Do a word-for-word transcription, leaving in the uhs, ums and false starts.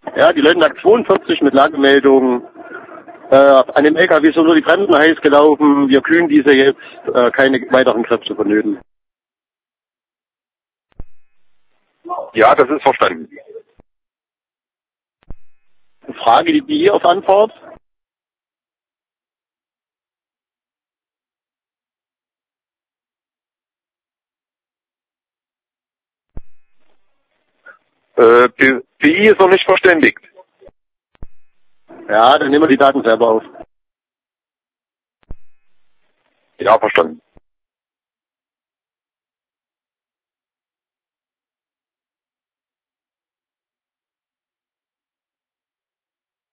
Ja, die Lönnack zweiundvierzig mit Lagemeldung. Äh, an dem L K W sind nur die Bremsen heiß gelaufen. Wir kühlen diese jetzt. Äh, keine weiteren Kräfte vonnöten. Ja, das ist verstanden. Frage die die auf Antwort. Äh, B I ist noch nicht verständigt. Ja, dann nehmen wir die Daten selber auf. Ja, verstanden.